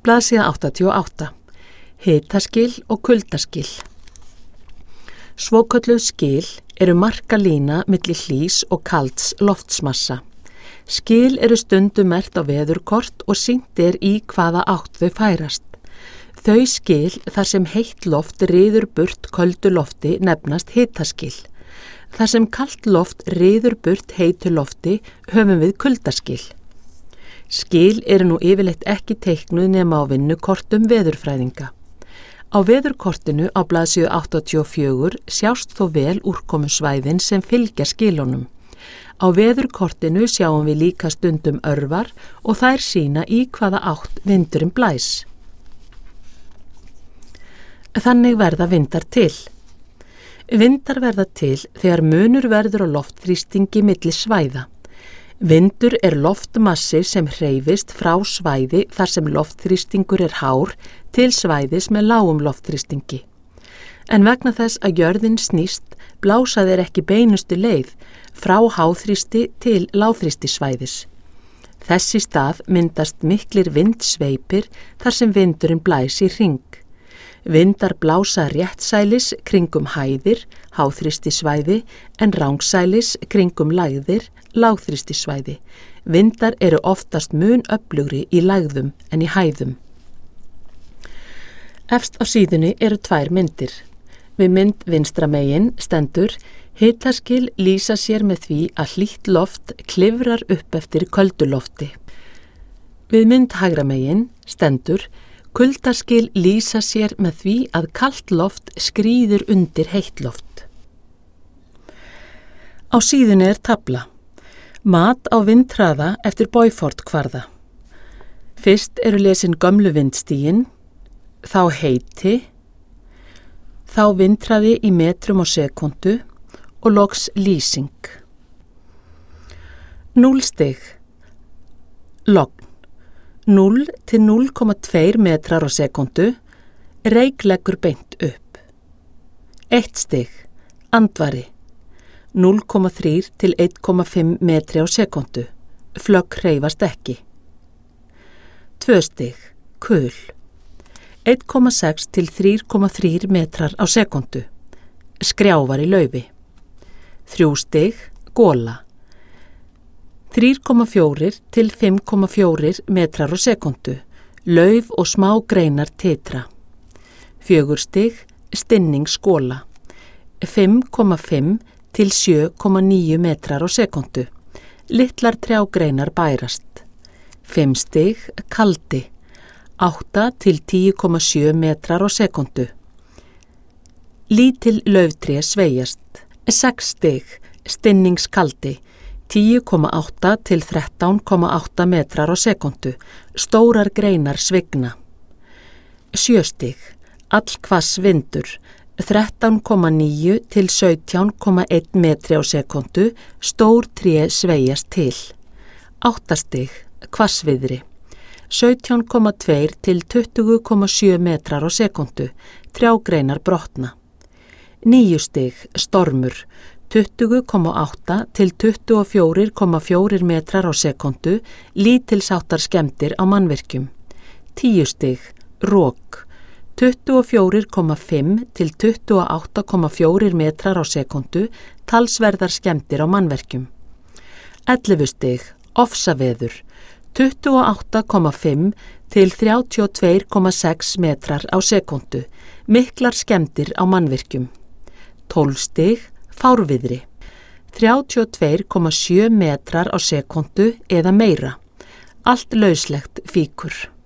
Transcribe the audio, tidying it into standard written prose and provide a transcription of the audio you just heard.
Blaðsíða 88. Hitaskil og kuldaskil. Svokölluð skil eru markalína milli hlýs og kalds loftsmassa. Skil eru stundum merkt á veðurkort og sýnt í hvaða átt þau færast. Þau skil þar sem heitt loft ryður burt köldu lofti nefnast hitaskil. Þar sem kalt loft ryður burt heitu lofti höfum við kuldaskil. Skil eru nú yfirleitt ekki teiknuð nema á vinnukortum veðurfræðinga. Á veðurkortinu á blaðsíðu 84 sjást þó vel úrkomusvæðin sem fylgja skilunum. Á veðurkortinu sjáum við líka stundum örvar og þær sýna í hvaða átt vindurinn blæs. Þannig verða vindar til. Vindar verða til þegar munur verður á loftþrýstingi milli svæða. Vindur loftmassi sem hreyfist frá svæði þar sem loftþrýstingur hár til svæðis með lágum loftþrýstingi. En vegna þess að jörðin snýst blása þeir ekki beinustu leið frá háþrýsti til lágþrýstisvæðis. Þess í stað myndast miklir vindsveipir þar sem vindurinn blæs í hring. Vindar blása réttsælis kringum hæðir, háþrýstisvæði, en rangsælis kringum lægðir, lágþrýstisvæði. Vindar eru oftast mun öflugri í lægðum en í hæðum. Efst á síðunni eru tvær myndir. Við mynd vinstra megin stendur: hitaskil lýsa sér með því að hlýtt loft klifrar upp eftir köldu lofti. Við mynd hægra megin stendur: kuldaskil lýsa sér með því að kalt loft skríður undir heitt loft. Á síðunni tafla. Mat á vindhraða eftir Beaufort-kvarða. Fyrst eru lesin gömlu vindstigin, þá heiti, þá vindhraði í metrum á sekúndu og loks lýsing. 0 stig. Logn. 0 til 0,2 metrar á sekúndu, reyk leggur beint upp. 1 stig, andvari, 0,3 til 1,5 metri á sekúndu, flögg hreyfast ekki. 2 stig, kul, 1,6 til 3,3 metrar á sekúndu, skrjávar í laufi. 3 stig, gola, 3,4 til 5,4 metrar á sekúndu, lauf og smá greinar titra. 4 stig, stinningsskóla, 5,5 til 7,9 metrar á sekúndu, litlar trjágreinar bærast. 5 stig, kaldi, 8 til 10,7 metrar á sekúndu, lítil lauftré sveigjast. 6 stig, stinningskaldi, 10,8 til 13,8 metrar á sekúndu, stórar greinar svigna. 7 stig, allhvass vindur, 13,9 til 17,1 metri á sekúndu, stór tré sveigjast til. 8 stig, hvassviðri, 17,2 til 20,7 metrar á sekúndu, trjágreinar brotna. 9 stig, stormur, 20,8 til 24,4 metrar á sekúndu, lítilsháttar skemmdir á mannvirkjum. 10 stig, rok, 24,5 til 28,4 metrar á sekúndu, talsverðar skemmdir á mannverkjum. 11 stig, ofsaveður, 28,5 til 32,6 metrar á sekúndu, miklar skemmdir á mannvirkjum. 12 stig, fárviðri, 32,7 metrar á sekúndu eða meira, allt lauslegt fíkur.